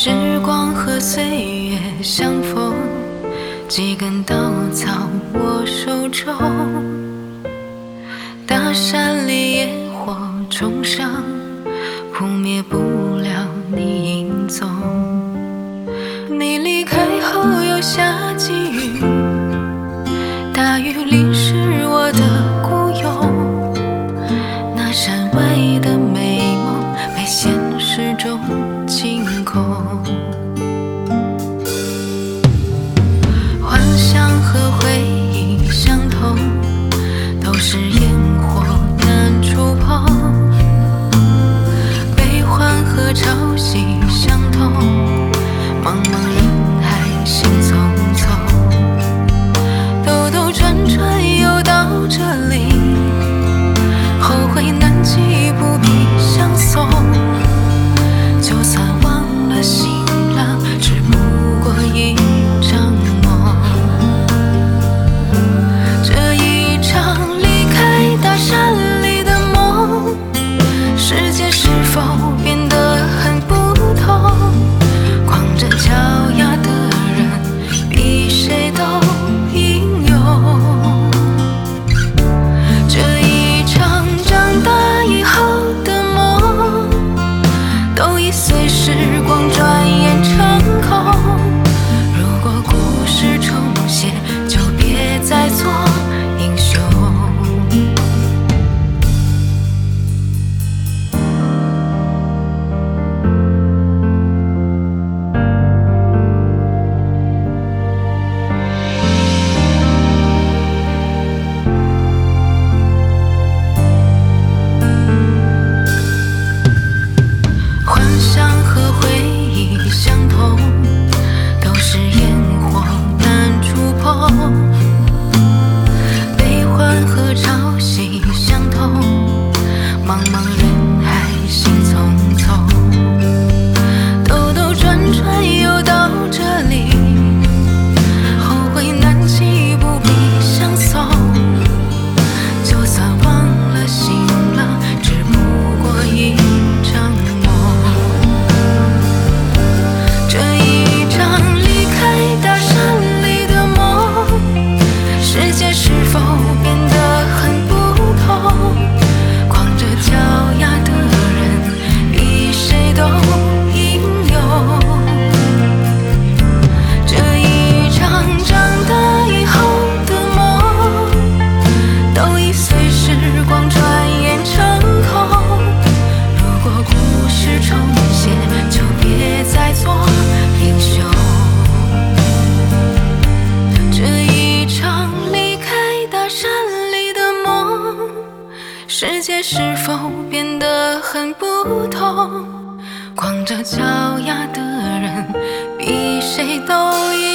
时光和岁月相逢，几根稻草我手中。大山里野火重生，扑灭不了你影踪。你离开后又下起雨，大雨淋湿我的孤勇。那山外的美梦被现实中清空。幻想和回忆相同，都是烟火难触碰。悲欢和潮汐相同，茫茫人海心匆匆。兜兜转转又到这里，后悔难及不必相送。就算忘了新郎，只不过一场梦。这一场离开大山里的梦，世界是否变得很不同？光着脚丫的人比谁都英勇。这一场长大以后的梦，都已随时光转眼成空。如果故事重写，就别再做英雄。幻想和回忆相同，都是烟火难触碰。悲欢和潮汐相同，茫茫人海心匆匆。兜兜转转又到这里，后悔难及不必相送。就算忘了新郎，只不过一场梦。这一场离开大山里的梦，世界是否变得很不同？光着脚丫的人比谁都英勇。这一场长大以后的梦，都已随时光转眼成空。如果故事重写，就别再做英雄。这一场离开大山里的梦，世界是否变得很不同？光着脚丫的人比谁都英勇。